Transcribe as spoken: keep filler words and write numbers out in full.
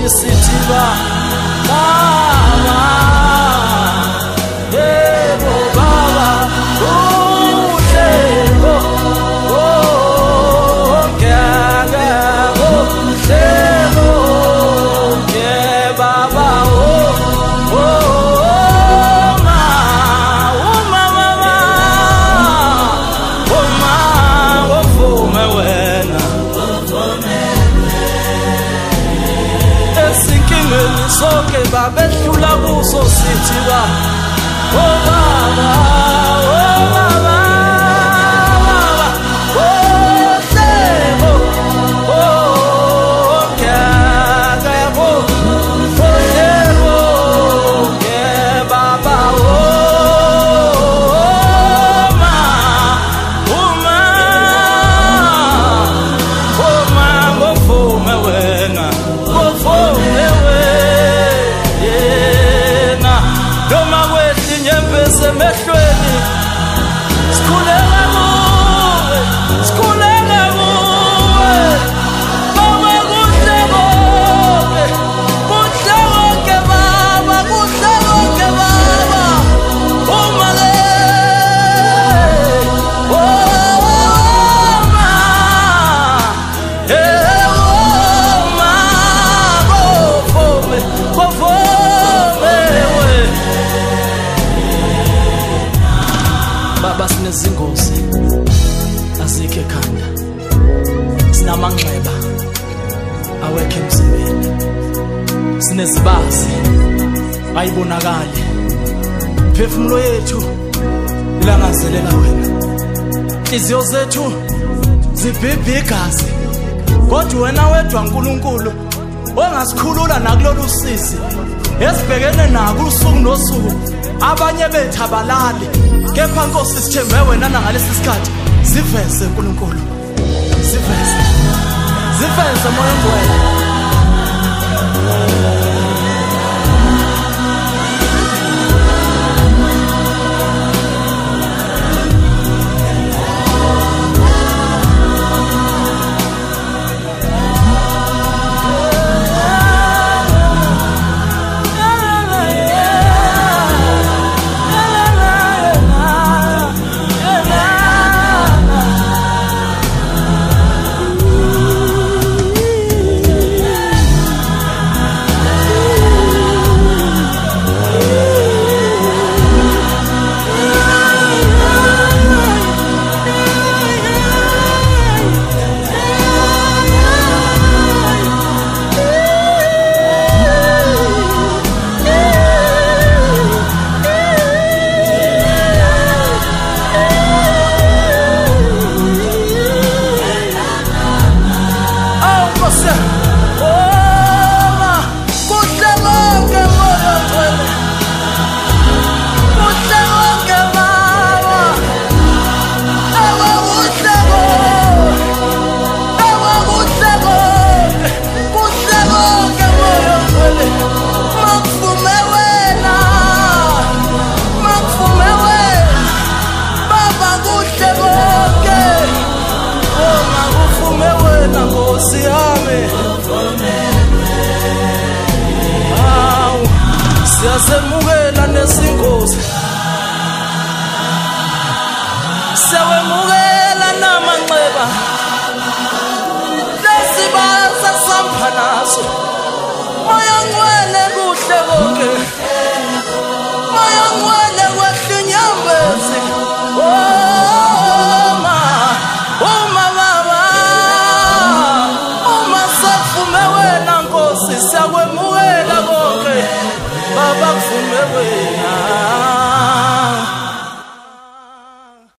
sonke sithi baba yebo baba uhlelo oh ngeke uhlelo ke baba oh oh ma uma mama uma uvume wena esinkingeni sonke babedlula kuso sithi ba oh baba oh baba Sinezingozi azikho ekhanda, sinamanxeba awekho emzimbeni, sinezibazi ayibonakali, phefumulo yethu ilangazelela wena, inhliziyo zethu zibhibha igazi, kodwa wena wedwa uNkulunkulu ongasikhulula nakulolu sisi esibhekene nako usuku nosuku. Abanye bethu abalali, kepha Nkosi sithembe wena nangalesi sikhathi. Ziveze uNkulunkulu, ziveze, ziveze moya ongcwele. Siyazemukela nezingozi, siyawemukela namanxeba, lesibaza sampa naso. Moya ongcwele kuhle konke, moya ongcwele kwehle inyembezi. Oh ma, uma baba, uma safume wena Nkosi, siyakwemukela konke. Baba kuvume wena.